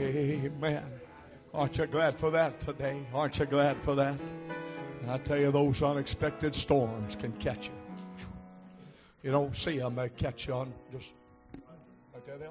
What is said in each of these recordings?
Amen. Aren't you glad for that today? Aren't you glad for that? And I tell you, those unexpected storms can catch you. You don't see them, they catch you on just right there.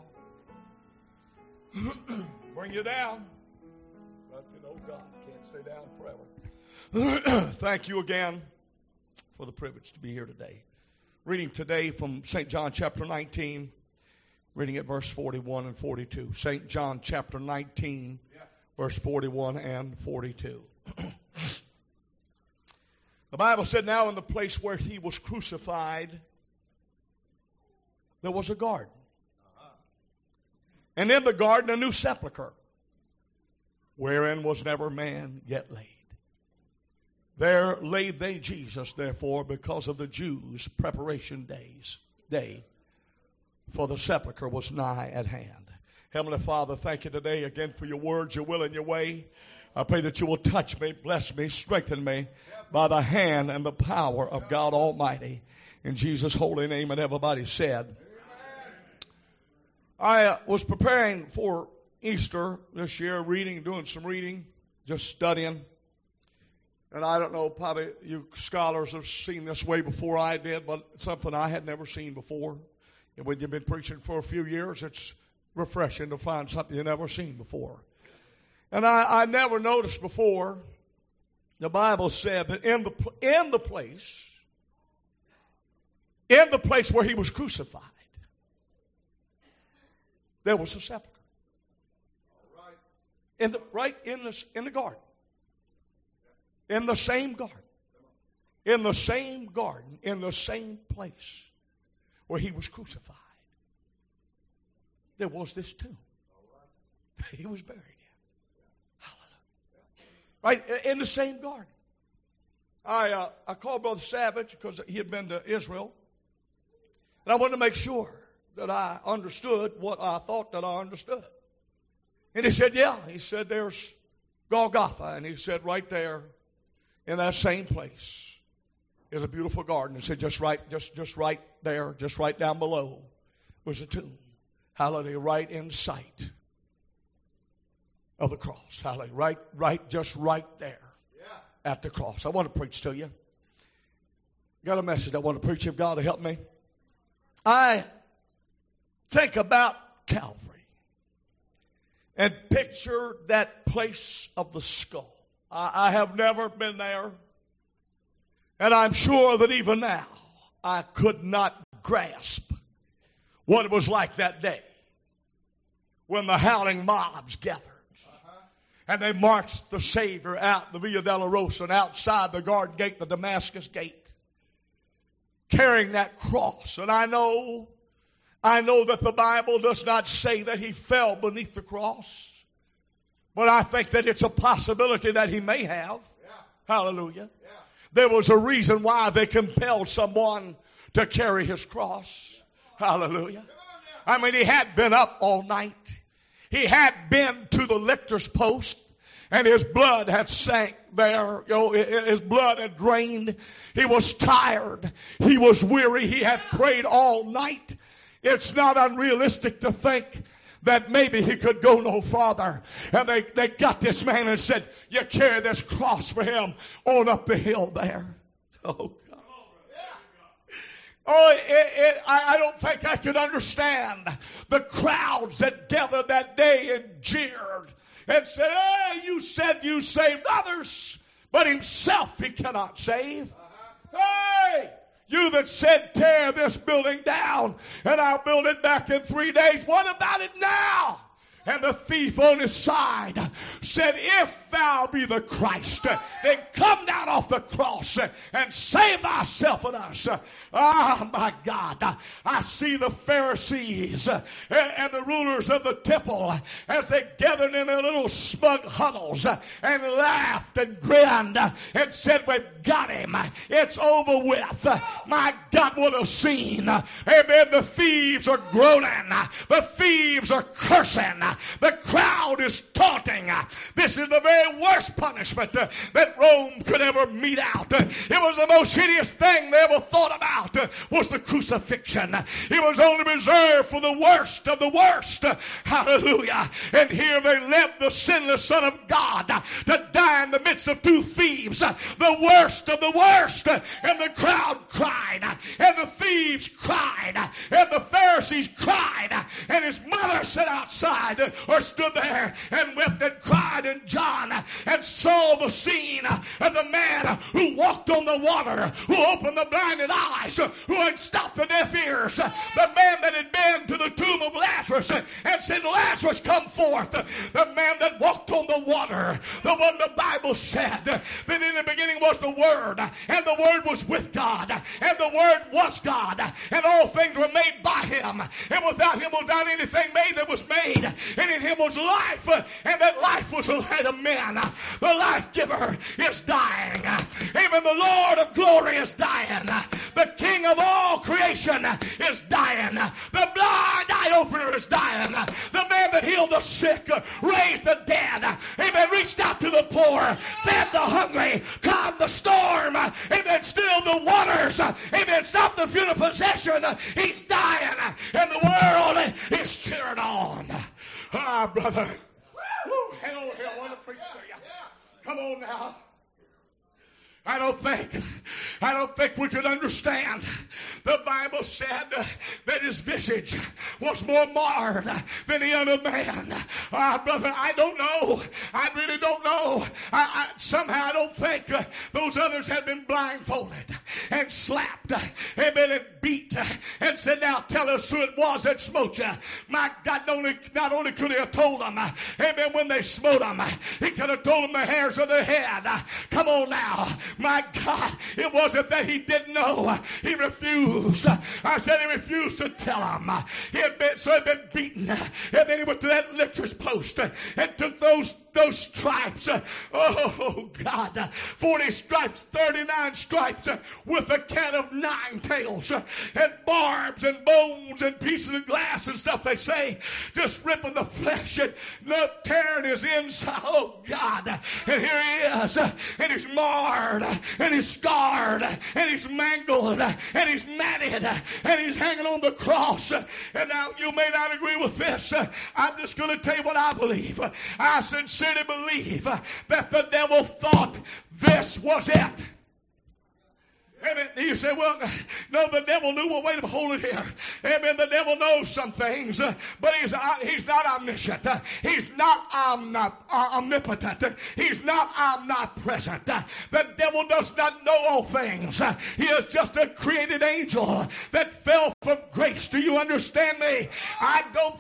Bring you down. But you know God can't stay down forever. Thank you again for the privilege to be here today. Reading today from St. John chapter 19, reading at verse 41 and 42. St. John chapter 19, verse 41 and 42. The Bible said, now in the place where he was crucified, there was a garden. And in the garden a new sepulchre, wherein was never man yet laid. There laid they Jesus, therefore, because of the Jews' preparation day, for the sepulchre was nigh at hand. Heavenly Father, thank you today again for your words, your will, and your way. I pray that you will touch me, bless me, strengthen me by the hand and the power of God Almighty. In Jesus' holy name, and everybody said. I was preparing for Easter this year, doing some reading, just studying. And I don't know, probably you scholars have seen this way before I did, but it's something I had never seen before. And when you've been preaching for a few years, it's refreshing to find something you've never seen before. And I never noticed before, the Bible said that in the place where he was crucified, there was a sepulchre. In the garden. In the same garden. In the same garden. In the same place where he was crucified. There was this tomb. He was buried in. Hallelujah. Right? In the same garden. I called Brother Savage because he had been to Israel. And I wanted to make sure that I understood what I thought that I understood. And he said, yeah. He said, there's Golgotha. And he said, right there in that same place is a beautiful garden. He said, just right there, just right down below was a tomb. Hallelujah. Right in sight of the cross. Hallelujah. Just right there at the cross. I want to preach to you. Got a message I want to preach if God will help me. I think about Calvary and picture that place of the skull. I have never been there, and I'm sure that even now I could not grasp what it was like that day when the howling mobs gathered and they marched the Savior out the Via Dolorosa and outside the garden gate, the Damascus gate, carrying that cross. And I know that the Bible does not say that he fell beneath the cross. But I think that it's a possibility that he may have. Yeah. Hallelujah. Yeah. There was a reason why they compelled someone to carry his cross. Hallelujah. I mean, he had been up all night. He had been to the lictor's post. And his blood had sank there. His blood had drained. He was tired. He was weary. He had prayed all night. It's not unrealistic to think that maybe he could go no farther. And they got this man and said, you carry this cross for him on up the hill there. Oh, God. I don't think I could understand the crowds that gathered that day and jeered and said, hey, you said you saved others, but himself he cannot save. Hey! You that said, tear this building down and I'll build it back in 3 days. What about it now? And the thief on his side said, if thou be the Christ, then come down off the cross and save thyself and us. Ah, my God. I see the Pharisees and the rulers of the temple as they gathered in their little smug huddles and laughed and grinned and said, we've got him. It's over with. My God would have seen. Amen. The thieves are groaning. The thieves are cursing. The crowd crowd is taunting. This is the very worst punishment that Rome could ever mete out. It was the most hideous thing they ever thought about was the crucifixion. It was only reserved for the worst of the worst. Hallelujah. And here they left the sinless Son of God to die in the midst of two thieves, the worst of the worst. And the crowd cried, and the thieves cried, and the Pharisees cried, and his mother sat outside or stood there and wept and cried. And John and saw the scene of the man who walked on the water, who opened the blinded eyes, who had stopped the deaf ears, the man that had been to the tomb of Lazarus and said, Lazarus, come forth. The man that walked on the water, the one the Bible said that in the beginning was the Word, and the Word was with God, and the Word was God, and all things were made by Him, and without Him was not anything made that was made, and in Him was life, and that life was the light of men. The life giver is dying. Even the Lord of glory is dying. The King of all creation is dying. The blind eye opener is dying. The man that healed the sick, raised the dead, amen, reached out to the poor, fed the hungry, calmed the storm, amen, stilled the waters, amen, stopped the funeral procession. He's dying, and the world is cheering on. Ah, brother. Woo, hang on here. I want to preach to you. Come on now. I don't think we could understand. The Bible said that his visage was more marred than the other man. Brother, I don't know. I really don't know. Somehow I don't think those others had been blindfolded and slapped, amen, and beat and said, now tell us who it was that smote you. My God, not only could he have told them, amen, when they smote them, he could have told them the hairs of their head. Come on now. My God, it wasn't that he didn't know. He refused. I said he refused to tell them. He had been beaten. And then he went to that lictor's post and took those stripes. Oh, God. 40 stripes, 39 stripes with a cat of 9 tails and barbs and bones and pieces of glass and stuff, they say. Just ripping the flesh and tearing his inside. Oh, God. And here he is. And he's marred. And he's scarred. And he's mangled. And he's matted. And he's hanging on the cross. And now you may not agree with this. I'm just going to tell you what I believe. I sincerely believe that the devil thought this was it. Amen. You say, well, no, the devil knew. Well, wait a minute, hold it here. Amen. The devil knows some things, but he's not omniscient. He's not omnipotent. He's not omnipresent. The devil does not know all things. He is just a created angel that fell from grace. Do you understand me? I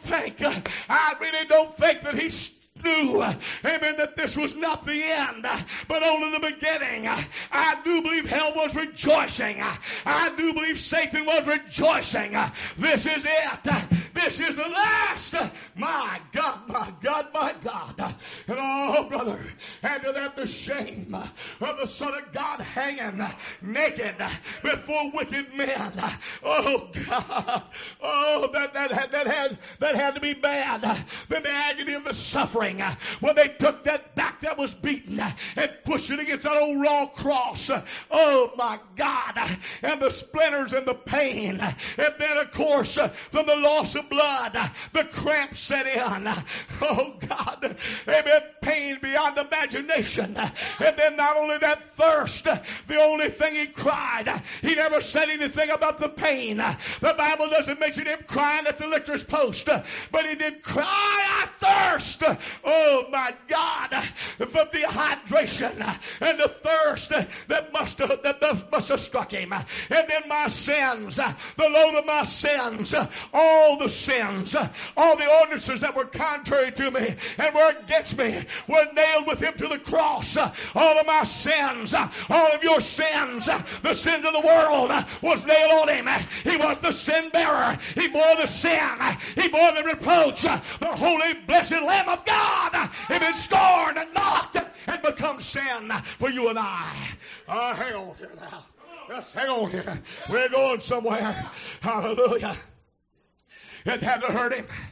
really don't think that he knew, amen, that this was not the end, but only the beginning. I do believe hell was rejoicing. I do believe Satan was rejoicing. This is it. This is the last. My God, my God, my God. And oh, brother, add to that the shame of the Son of God hanging naked before wicked men. Oh, God. Oh, that had to be bad. Then the agony of the suffering when they took that back that was beaten and pushed it against that old raw cross. Oh, my God. And the splinters and the pain. And then, of course, from the loss of blood, the cramps set in. Oh, God. Amen. Pain beyond imagination. And then not only that, thirst. The only thing he cried. He never said anything about the pain. The Bible doesn't mention him crying at the lictor's post. But he did cry, I thirst. Oh, my God. From dehydration and the thirst that must have struck him. And then my sins, the load of my sins, all the sins, all the ordinances that were contrary to me and were against me were nailed with him to the cross. All of my sins, all of your sins, the sins of the world was nailed on him. He was the sin bearer. He bore the sin. He bore the reproach. The holy, blessed Lamb of God had been scorned and knocked and become sin for you and I. Hang on here now. Just hang on here. We're going somewhere. Hallelujah. It had to hurt him.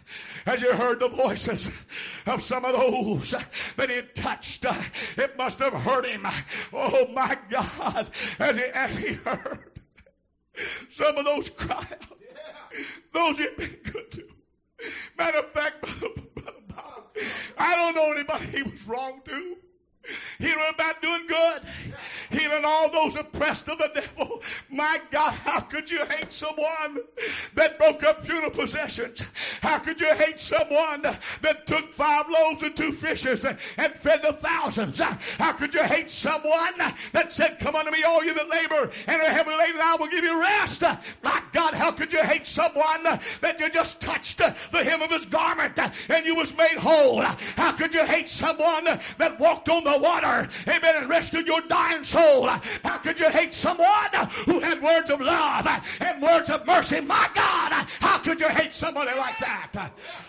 as you heard the voices of some of those that he touched, it must have hurt him. Oh my God, as he heard some of those cry out, those you've been good to. Matter of fact, Brother Bob, I don't know anybody he was wrong to. He knew about doing good, healing all those oppressed of the devil. My God, how could you hate someone that broke up funeral possessions? How could you hate someone that took 5 loaves and 2 fishes and fed the thousands? How could you hate someone that said, come unto me, all you that labor and are heavy laden, I will give you rest? My God, how could you hate someone that you just touched the hem of his garment and you was made whole? How could you hate someone that walked on the water, amen, and rescued your dying soul? How could you hate someone who had words of love and words of mercy? My God, how could you hate somebody like that?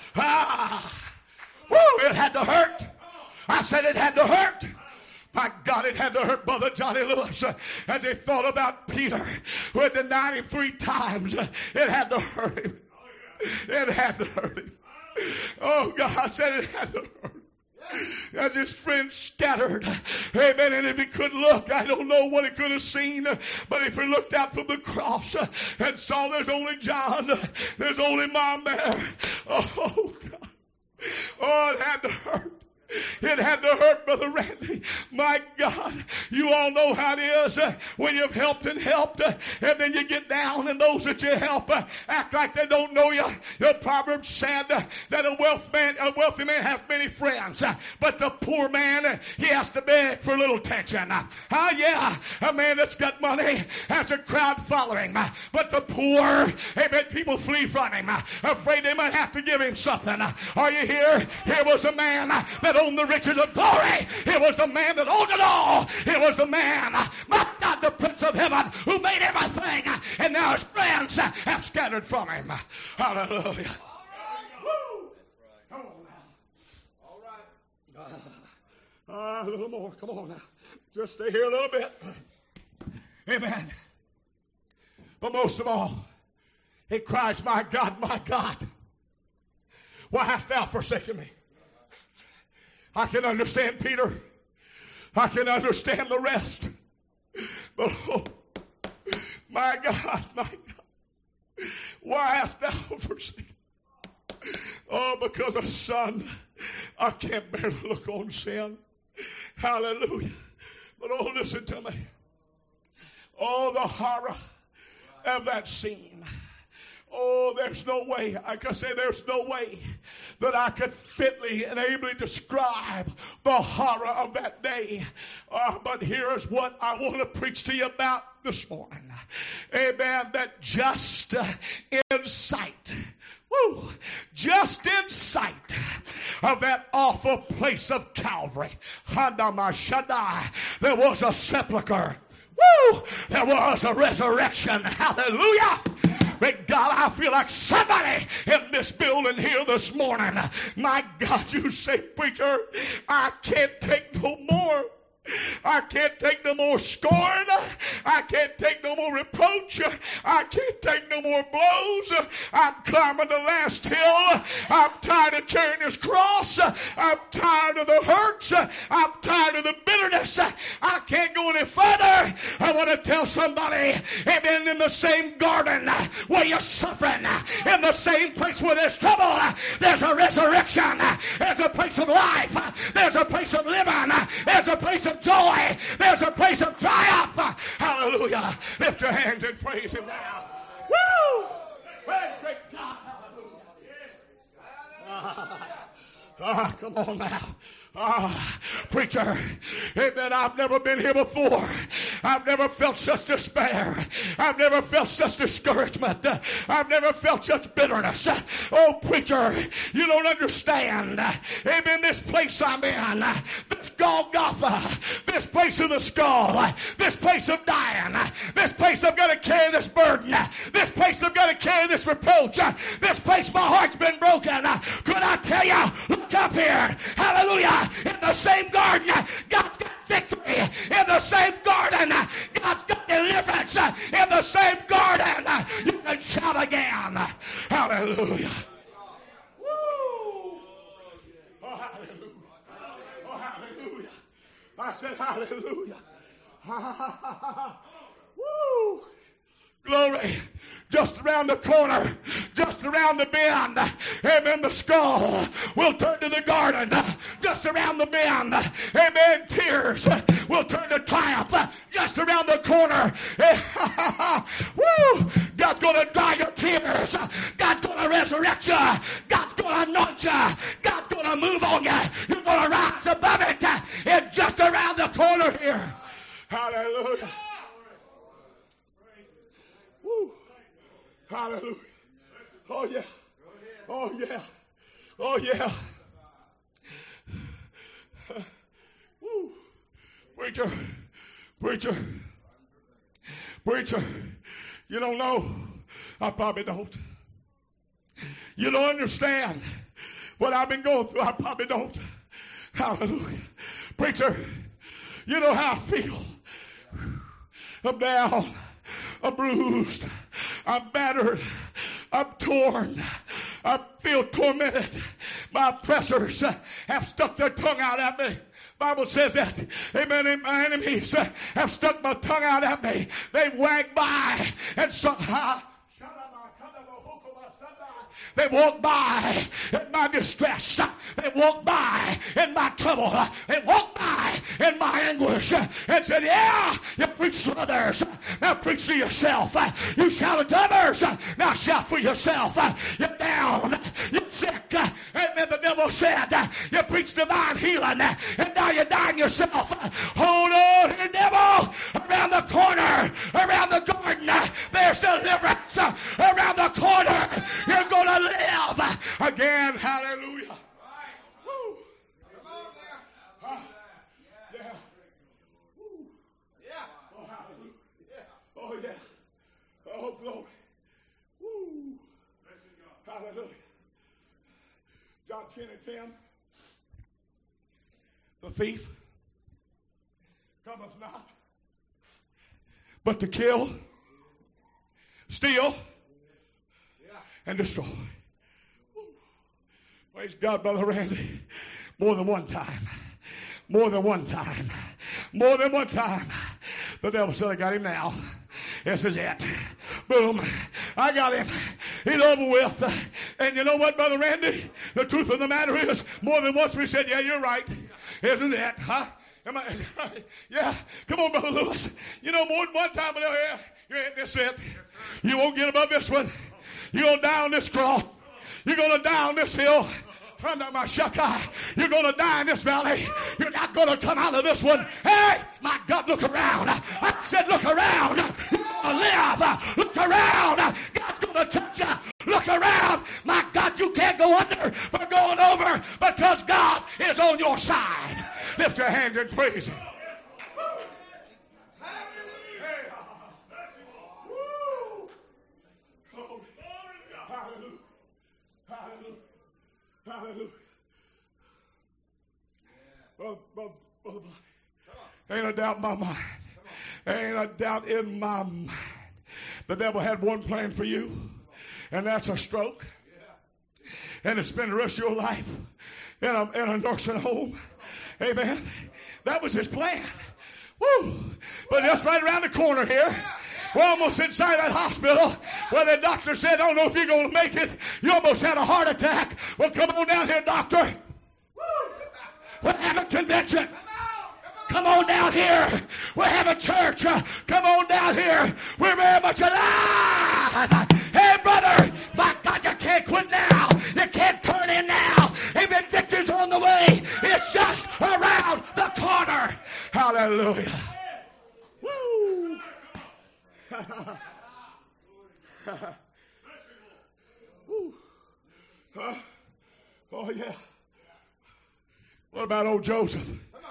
It had to hurt. I said it had to hurt. My God, it had to hurt Brother Johnny Lewis as he thought about Peter, who had denied him 3 times. It had to hurt him. It had to hurt him. Oh God, I said it had to hurt. As his friends scattered, amen, and if he could look, I don't know what he could have seen, but if he looked out from the cross and saw there's only John, there's only Mom there, oh God, oh, it had to hurt. It had to hurt, Brother Randy. My God, you all know how it is when you've helped and then you get down and those that you help act like they don't know you. The Proverbs said that a wealthy man has many friends, but the poor man, he has to beg for a little attention. A man that's got money has a crowd following, but the poor, amen, people flee from him, afraid they might have to give him something. Are you here? Here was a man that owned the riches of glory. It was the man that owned it all. It was the man, my God, the Prince of Heaven, who made everything, and now his friends have scattered from him. Hallelujah. Woo. Come on now. All right. A little more. Come on now. Just stay here a little bit. Amen. But most of all, he cries, my God, why hast thou forsaken me? I can understand Peter. I can understand the rest. But oh, my God, why hast thou forsaken? Oh, because a son, I can't bear to look on sin. Hallelujah. But oh, listen to me. Oh, the horror of that scene. Oh, there's no way, I can say there's no way that I could fitly and ably describe the horror of that day. But here's what I want to preach to you about this morning. Amen. That just in sight, just in sight of that awful place of Calvary, there was a sepulcher. There was a resurrection. Hallelujah. But God, I feel like somebody in this building here this morning. My God, you say, preacher, I can't take no more. I can't take no more scorn. I can't take no more reproach. I can't take no more blows. I'm climbing the last hill. I'm tired of carrying this cross. I'm tired of the hurts. I'm tired of the bitterness. I can't go any further. I want to tell somebody, amen, in the same garden where you're suffering, in the same place where there's trouble, there's a resurrection. There's a place of life. There's a place of living. There's a place of joy. There's a place of triumph. Hallelujah. Lift your hands and praise him now. Woo! Praise great God. Hallelujah. Come on now. Preacher, amen, I've never been here before. I've never felt such despair. I've never felt such discouragement. I've never felt such bitterness. Oh, preacher, you don't understand. Amen, this place I'm in, this Golgotha, this place of the skull, this place of dying, this place I've got to carry this burden, this place I've got to carry this reproach, this place my heart's been broken. Could I tell you, look up here, hallelujah, in the same garden, God's got victory. In the same garden, God's got deliverance. In the same garden, you can shout again. Hallelujah. Woo. I said, hallelujah. Woo. Glory. Just around the corner, just around the bend, amen, the skull will turn to the garden. Just around the bend, amen, tears will turn to triumph. Just around the corner. Woo! God's going to dry your tears. God's going to resurrect you. God's going to anoint you. God's going to move on you. You're going to rise above it. And just around the corner here. Hallelujah. Woo. Hallelujah. Oh, yeah. Oh, yeah. Oh, yeah. Woo. Preacher. Preacher. Preacher. You don't know. I probably don't. You don't understand what I've been going through. I probably don't. Hallelujah. Preacher, you know how I feel. I'm down. I'm bruised. I'm battered. I'm torn. I feel tormented. My oppressors have stuck their tongue out at me. Bible says that. Amen. And my enemies have stuck my tongue out at me. They've wagged by and somehow they walk by in my distress. They walk by in my trouble. They walk by in my anguish and said, yeah, you preach to others. Now preach to yourself. You shout to others. Now shout for yourself. You're down. You're sick. Amen. The devil said, you preach divine healing. And now you're dying yourself. Hold on here, devil. Around the corner. Around the garden. There's deliverance. Around the corner. You're going to live again. Hallelujah. Woo. Yeah. Woo. Yeah. Oh, hallelujah. Oh, yeah. Oh, glory. Woo. Hallelujah. John 10:10. The thief cometh not but to kill, steal, and destroy. Praise God, Brother Randy. More than one time. More than one time. More than one time. The devil said, I got him now. This is it. Boom. I got him. He's over with. And you know what, Brother Randy? The truth of the matter is, more than once we said, yeah, you're right. Isn't it? Huh? Am I? Yeah. Come on, Brother Lewis. You know, more than one time, this is it. You won't get above this one. You're going to die on this cross. You're going to die on this hill. You're going to die in this valley. You're not going to come out of this one. Hey, my God, look around. I said, look around. You're going to live. Look around. God's going to touch you. Look around. My God, you can't go under for going over because God is on your side. Lift your hands and praise Him. Hallelujah. Brother, ain't a doubt in my mind. Ain't a doubt in my mind. The devil had one plan for you, and that's a stroke. And to spend the rest of your life in a nursing home. Amen. That was his plan. Woo! But just right around the corner here, we're almost inside that hospital where the doctor said, I don't know if you're going to make it. You almost had a heart attack. Well, come on down here, doctor. We're having convention. Come on down here. We're having church. Come on down here. We're very much alive. Hey, brother, my God, you can't quit now. You can't turn in now. Even victory's on the way. It's just around the corner. Hallelujah. Woo. Oh, yeah. What about old Joseph?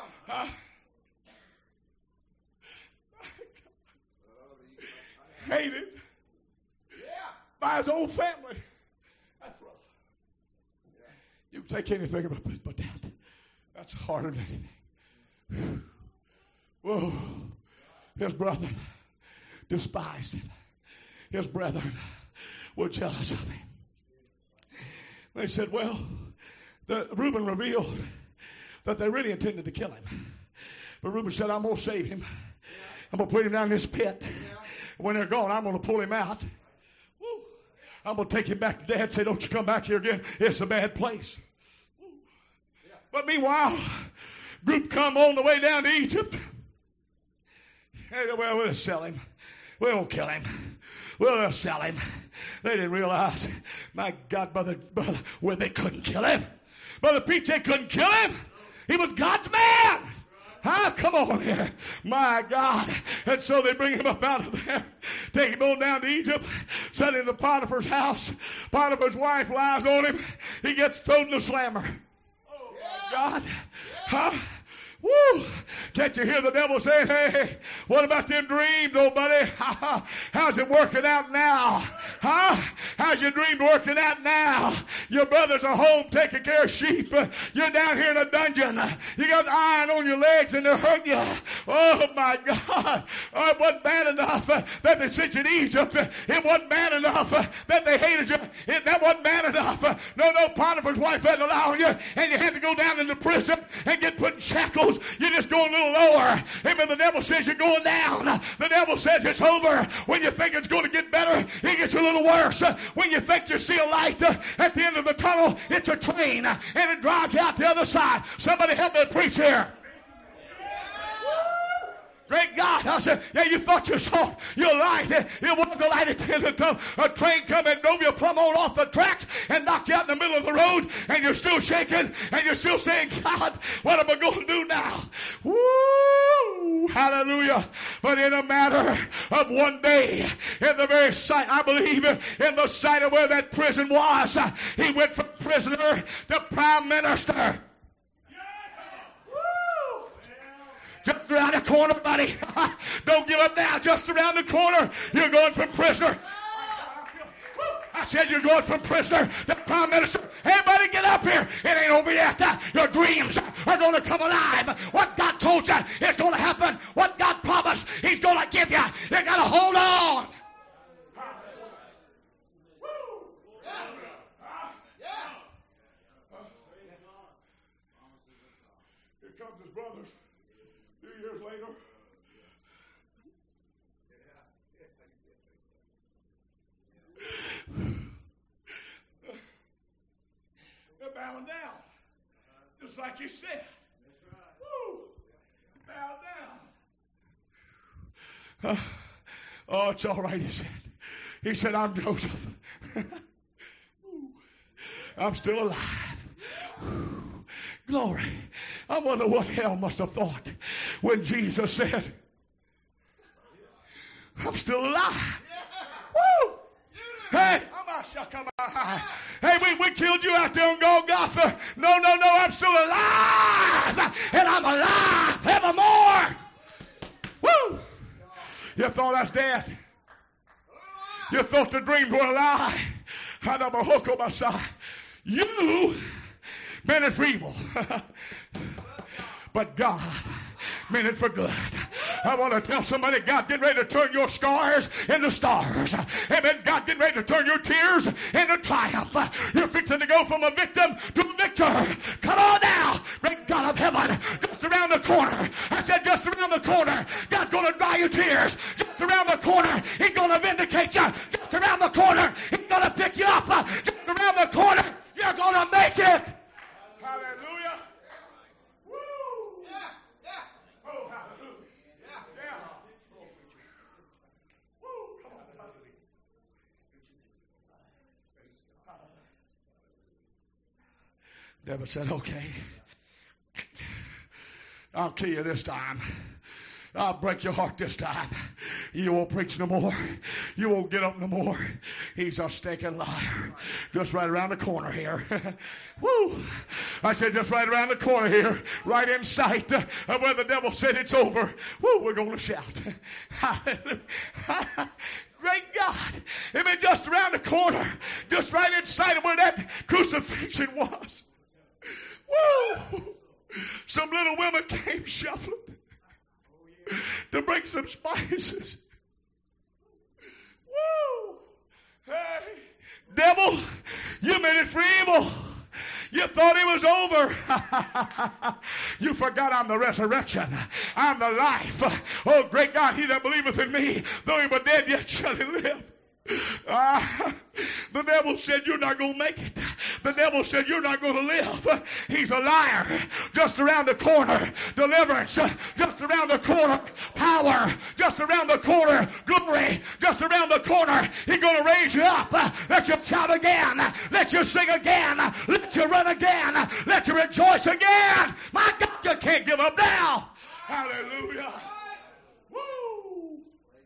Hated by his own family. That's rough. You can take anything but that's harder than anything. Whoa. His brother despised him. His brethren were jealous of him. They said, well, Reuben revealed that they really intended to kill him. But Reuben said, I'm going to save him. I'm going to put him down in this pit. When they're gone, I'm going to pull him out. Woo. I'm going to take him back to Dad and say, don't you come back here again. It's a bad place. Woo. But meanwhile, group come on the way down to Egypt. Hey, well, we'll sell him. We won't kill him. We'll sell him. They didn't realize, my God, brother, well, they couldn't kill him. Brother Pete, they couldn't kill him. He was God's man. Huh? Come on here. My God. And so they bring him up out of there, take him on down to Egypt, set him in Potiphar's house. Potiphar's wife lies on him. He gets thrown in the slammer. Oh, my God. Huh? Woo! Can't you hear the devil saying, hey, what about them dreams, old buddy? How's it working out now? Huh? How's your dream working out now? Your brothers are home taking care of sheep. You're down here in a dungeon. You got iron on your legs and they're hurting you. Oh, my God. Oh, it wasn't bad enough that they sent you to Egypt. It wasn't bad enough that they hated you. That wasn't bad enough. No, Potiphar's wife had to allow you, and you had to go down into prison and get put in shackles. You're just going a little lower. Amen. The devil says you're going down. The devil says it's over. When you think it's going to get better, it gets a little worse. When you think you see a light at the end of the tunnel, it's a train, and it drives you out the other side. Somebody help me preach here. Great God. I said, yeah, you thought you saw your light. It was a light at the end of the tunnel. A train come and drove you plumb on off the tracks and knocked you out in the middle of the road, and you're still shaking, and you're still saying, God, what am I going to do now? Woo! Hallelujah. But in a matter of one day, in the very sight, I believe, in the sight of where that prison was, he went from prisoner to prime minister. Just around the corner, buddy. Don't give up now. Just around the corner. You're going from prisoner. I said you're going from prisoner to prime minister. Hey, buddy, get up here. It ain't over yet. Your dreams are going to come alive. What God told you is going to happen. What God promised, He's going to give you. You got to hold on. Here comes his brothers. Years later, they're bowing down, just like you said. Woo! Bow down. Oh, it's all right, he said. He said, I'm Joseph. I'm still alive. Glory. I wonder what hell must have thought when Jesus said, I'm still alive. Woo! Hey, we killed you out there on Golgotha. No, I'm still alive. And I'm alive evermore. Woo! You thought I was dead. You thought the dreams were a lie. I never hook on my side. You meant it for evil. But God meant it for good. I want to tell somebody, God getting ready to turn your scars into stars. Amen. God getting ready to turn your tears into triumph. You're fixing to go from a victim to a victor. Come on now. Great God of heaven, just around the corner. I said just around the corner. God's going to dry your tears. Just around the corner. He's going to vindicate you. Just around the corner. He's going to pick you up. Just around the corner. You're going to make it. Hallelujah. Woo. Yeah. Oh, hallelujah. Yeah. Woo. Come on. Deborah said, okay, I'll kill you this time. I'll break your heart this time. You won't preach no more. You won't get up no more. He's a stinking liar. Just right around the corner here. Woo! I said just right around the corner here. Right in sight of where the devil said it's over. Woo! We're going to shout. Hallelujah. Great God. Amen. Just around the corner. Just right in sight of where that crucifixion was. Woo! Some little women came shuffling to bring some spices. Woo! Hey, devil, you meant it for evil. You thought it was over. You forgot I'm the resurrection. I'm the life. Oh, great God, he that believeth in me, though he were dead, yet shall he live. The devil said you're not going to make it. The devil said you're not going to live. He's a liar. Just around the corner, deliverance. Just around the corner, power. Just around the corner, glory. Just around the corner, he's going to raise you up. Let you shout again. Let you sing again. Let you run again. Let you rejoice again. My God, you can't give up now. Hallelujah. Woo.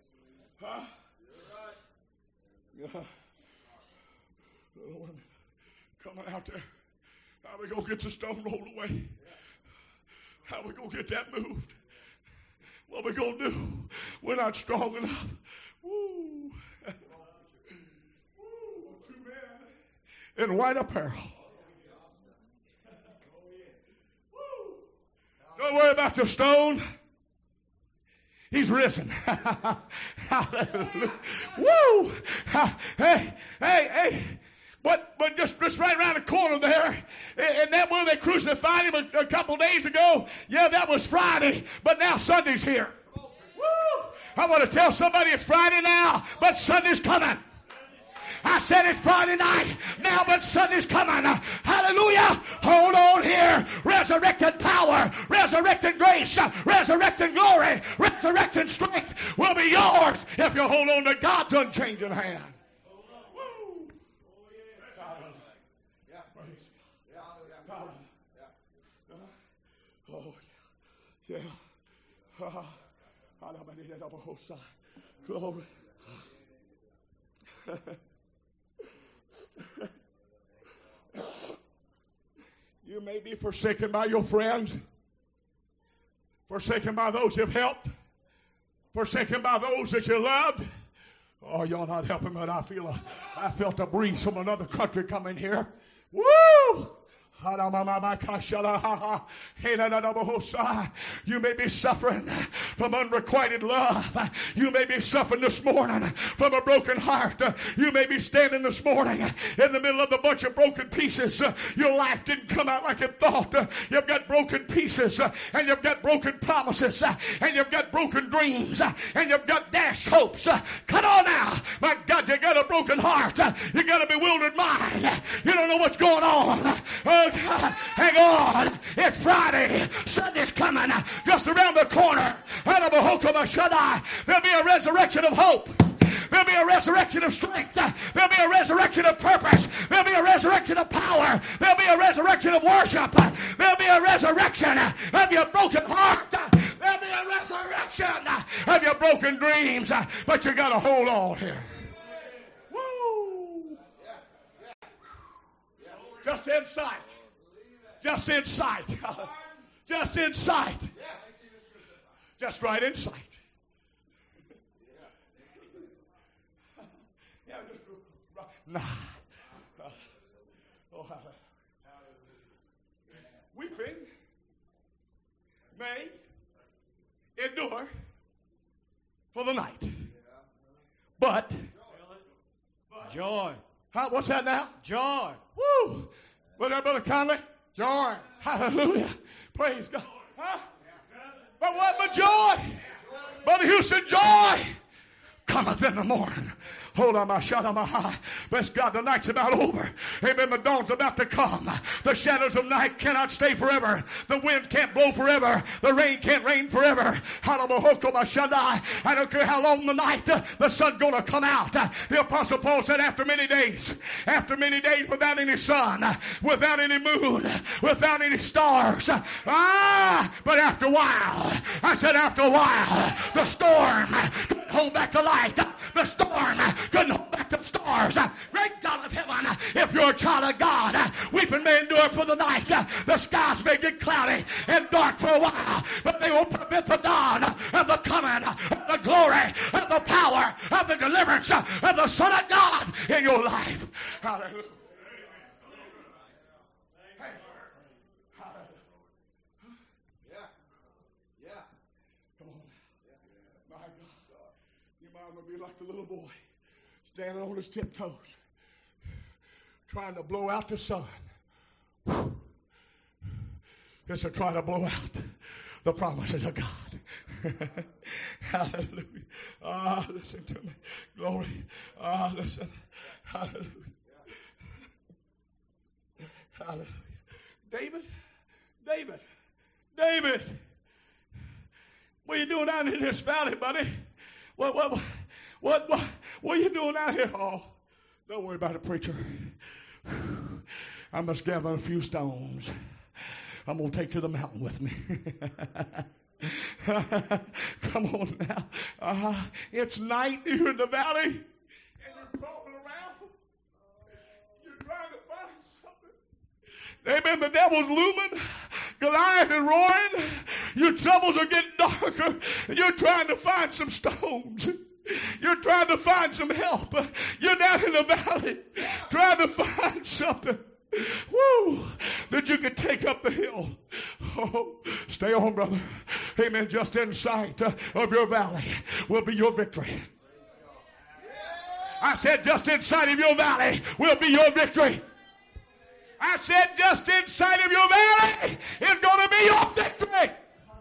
Lord, coming out there. How we going to get the stone rolled away? How we going to get that moved? What we going to do? We're not strong enough. Woo. Woo. 2 men in white apparel. Woo. Don't worry about the stone. He's risen. Hallelujah. Woo! Hey. But just right around the corner there, and that where they crucified him a couple days ago, yeah, that was Friday, but now Sunday's here. Woo! I want to tell somebody it's Friday now, but Sunday's coming. I said it's Friday night now, but Sunday's coming. Hallelujah. Hold on here. Resurrected power, resurrected grace, resurrected glory, resurrected strength will be yours if you hold on to God's unchanging hand. Woo. Oh, yeah. Glory. You may be forsaken by your friends, forsaken by those you've helped, forsaken by those that you loved. Oh, y'all not helping, but I felt a breeze from another country coming here. Woo! You may be suffering from unrequited love. You may be suffering this morning from a broken heart. You may be standing this morning in the middle of a bunch of broken pieces. Your life didn't come out like you thought. You've got broken pieces, and you've got broken promises, and you've got broken dreams, and you've got dashed hopes. Come on now. My God, you got a broken heart. You got a bewildered mind. You don't know what's going on. Hang on. It's Friday. Sunday's coming just around the corner. There'll be a resurrection of hope. There'll be a resurrection of strength. There'll be a resurrection of purpose. There'll be a resurrection of power. There'll be a resurrection of worship. There'll be a resurrection of your broken heart. There'll be a resurrection of your broken dreams. But you got to hold on here. Woo! Just in sight. Just in sight. Just in sight. Just right in sight. Yeah, just nah. Weeping may endure for the night, but joy. What's that now? Joy. Woo! What's that, Brother Conley? Joy. Hallelujah. Praise God. Huh? But what but joy? Brother Houston, joy cometh in the morning. Hold on, my shout on my high. Bless God, the night's about over. Amen. The dawn's about to come. The shadows of night cannot stay forever. The wind can't blow forever. The rain can't rain forever. I don't care how long the night, the sun's going to come out. The Apostle Paul said after many days without any sun, without any moon, without any stars. But after a while, I said after a while, the storm couldn't hold back the light. The storm couldn't hold back the stars. Great God of heaven, if you're a child of God, weeping may endure for the night. The skies may get cloudy and dark for a while, but they won't prevent the dawn of the coming of the glory, of the power, of the deliverance of the Son of God in your life. Hallelujah. Be like the little boy standing on his tiptoes trying to blow out the sun. is to try to blow out the promises of God. Hallelujah. Listen to me. Glory. Listen. Hallelujah. Hallelujah. David. What are you doing out in this valley, buddy? What are you doing out here? Oh, don't worry about it, preacher. I must gather a few stones. I'm going to take to the mountain with me. Come on now. It's night. You're in the valley. And you're crawling around. You're trying to find something. Amen. The devil's looming. Goliath is roaring. Your troubles are getting darker. You're trying to find some stones. You're trying to find some help. You're down in the valley trying to find something. Woo! That you can take up the hill. Oh, stay on, brother. Amen. Just in sight of your valley will be your victory. I said just in sight of your valley will be your victory. I said just in sight of your valley is going to be your victory.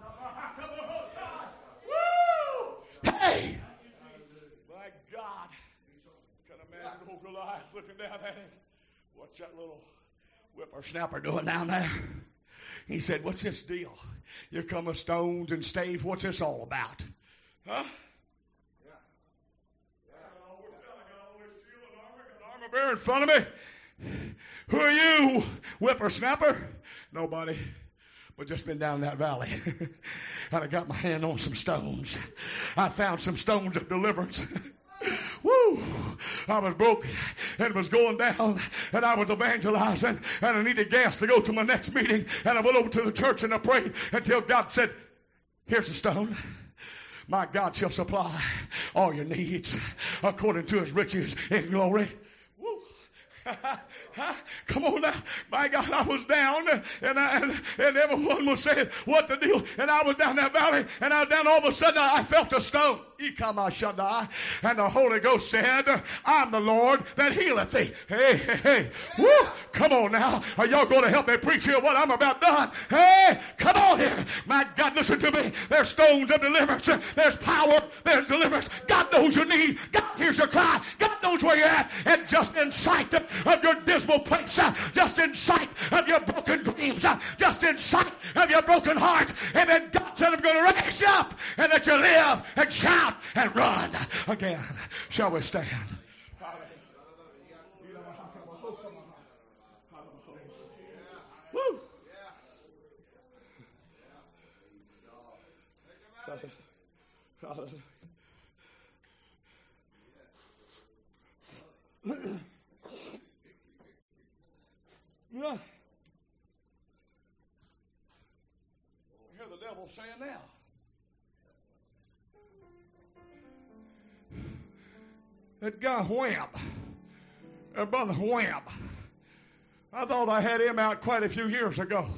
Woo! Hey! My God. Can imagine old Goliath looking down at him. What's that little whippersnapper doing down there? He said, what's this deal? You come with stones and staves. What's this all about? Huh? Yeah. I got all this shield and armor bearer in front of me. Who are you, whippersnapper? Nobody. But just been down that valley. And I got my hand on some stones. I found some stones of deliverance. Woo! I was broke and was going down and I was evangelizing and I needed gas to go to my next meeting and I went over to the church and I prayed until God said, here's a stone. My God shall supply all your needs according to his riches in glory. Woo! Come on now. My God, I was down and everyone was saying, what the deal? And I was down that valley and I was down all of a sudden I felt a stone. And the Holy Ghost said, I'm the Lord that healeth thee. Hey. Woo! Come on now. Are y'all going to help me preach here what I'm about done? Hey, come on here. My God, listen to me. There's stones of deliverance. There's power. There's deliverance. God knows your need. God hears your cry. God knows where you're at. And just in sight of your dismal place, just in sight of your broken dreams, just in sight of your broken heart, and then God said, I'm going to raise you up and let you live and shout and run again. Shall we stand? Woo! Yeah. I hear the devil saying now. That guy Wham, that brother Wham, I thought I had him out quite a few years ago.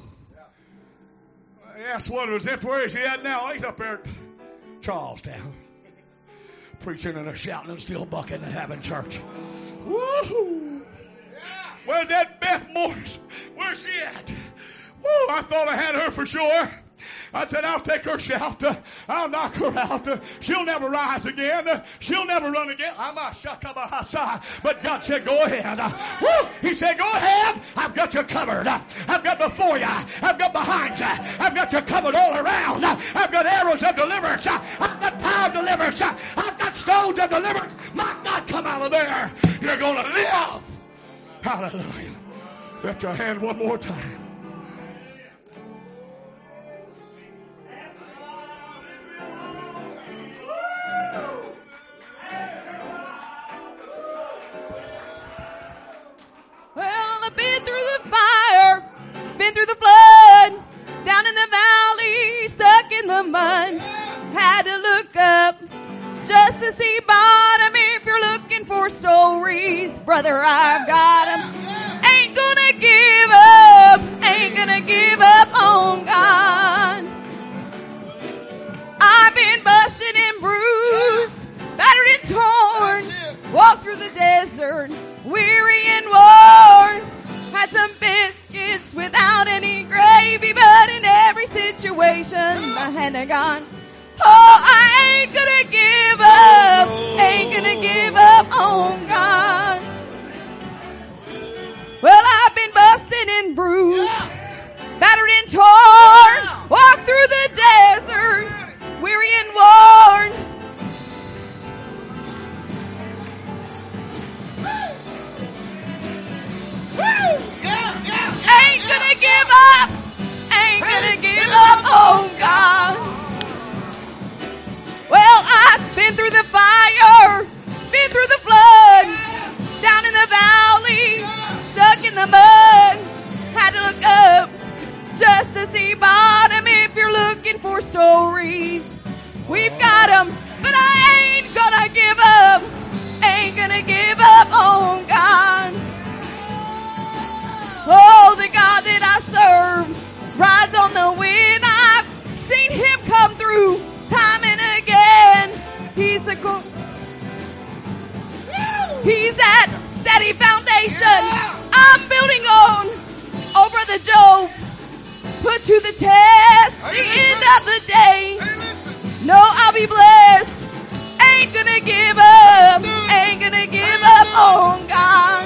I asked what was it, where is he at now? He's up there at Charlestown, preaching and shouting and still bucking and having church. Woo! Where's that Beth Morris? Where's she at? Woo! I thought I had her for sure. I said, I'll take her shout. I'll knock her out. She'll never rise again. She'll never run again. But God said, go ahead. Woo! He said, go ahead. I've got you covered. I've got before you. I've got behind you. I've got you covered all around. I've got arrows of deliverance. I've got power of deliverance. I've got stones of deliverance. My God, come out of there. You're going to live. Hallelujah. Lift your hand one more time. Well, I've been through the fire, been through the flood, down in the valley, stuck in the mud. Had to look up just to see bottom. If you're looking for stories, brother, I've got 'em. Ain't gonna give up on God. I've been busted and bruised, battered and torn, walked through the desert, weary and worn. Had some biscuits without any gravy, but it every situation my hand had gone. Oh, I ain't gonna give up. Ain't gonna give up on God. Well, I've been busted and bruised, battered and torn, walked through the desert, weary and worn. Ain't gonna give up. Ain't gonna give up on God. Well, I've been through the fire, been through the flood, down in the valley, stuck in the mud. Had to look up just to see bottom. If you're looking for stories, we've got them. But I ain't gonna give up. Ain't gonna give up on God. Oh, the God that I serve rides on the wind. I've seen Him come through time and again. He's that steady foundation I'm building on. Over the Job, put to the test. The end of the day, no, I'll be blessed. Ain't gonna give up. Ain't gonna give up on God.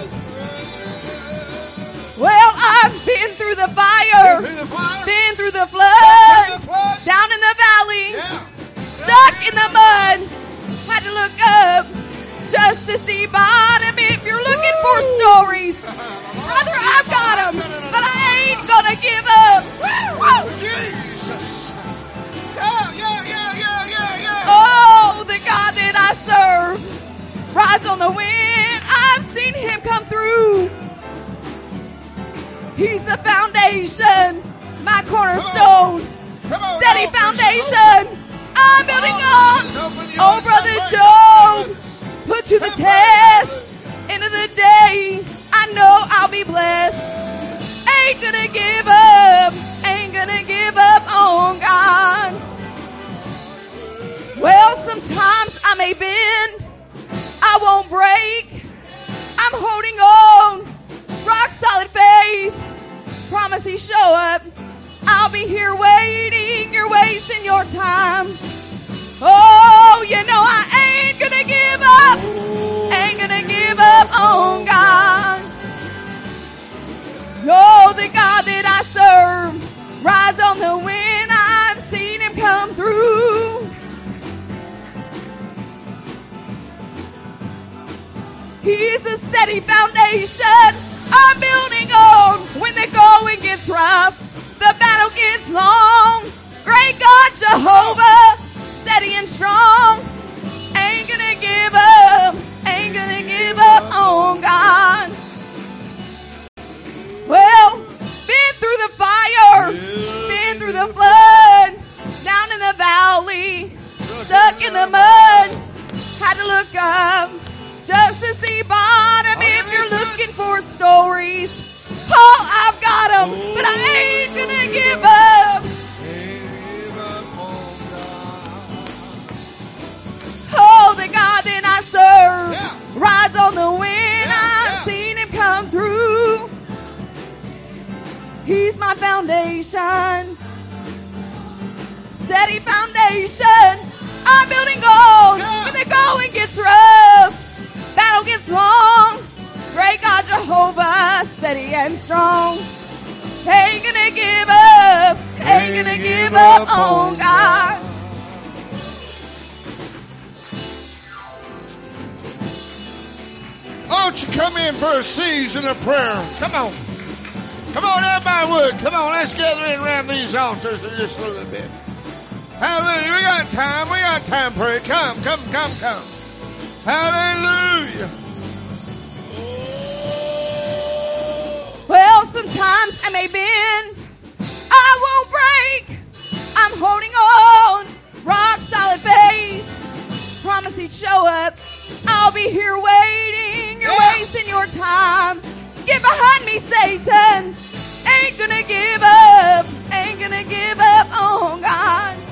Well, I've been through the fire, been through the flood, down in the valley, stuck in the mud. Had to look up just to see bottom. If you're looking for stories, brother, I've got them, but I ain't gonna give up. Woo! Jesus. Oh, the God that I serve rides on the wind. I've seen Him come through. He's the foundation, my cornerstone, steady foundation I'm building on. Oh, Brother Job, put to the test. End of the day, I know I'll be blessed. Ain't gonna give up. Ain't gonna give up on God. Well, sometimes I may bend, I won't break. I'm holding on, rock solid faith. Promise He show up. I'll be here waiting. You're wasting your time. Oh, you know I ain't gonna give up. Ain't gonna give up on God. Oh, the God that I serve rides on the wind. I've seen Him come through. He's a steady foundation I'm building on. When the going gets rough, the battle gets long. Great God Jehovah, steady and strong. Ain't gonna give up. Ain't gonna give up on God. Well, been through the fire, been through the flood, down in the valley, stuck in the mud. Had to look up just to see bottom. If you're looking for stories, oh, I've got them, but I ain't gonna give up. Oh, the God that I serve rides on the wind. I've seen Him come through. He's my foundation, steady foundation I'm building on. When the going gets rough, battle gets long. Great God Jehovah, steady and strong. Ain't gonna give up. Ain't gonna give up on God. Why don't you come in for a season of prayer? Come on. Come on, everybody would. Come on, let's gather in around these altars for just a little bit. Hallelujah. We got time. We got time to pray. Come. Hallelujah. Well, sometimes I may bend, I won't break. I'm holding on, rock solid faith. Promise He'd show up. I'll be here waiting. You're wasting your time. Get behind me, Satan. Ain't gonna give up. Ain't gonna give up on God.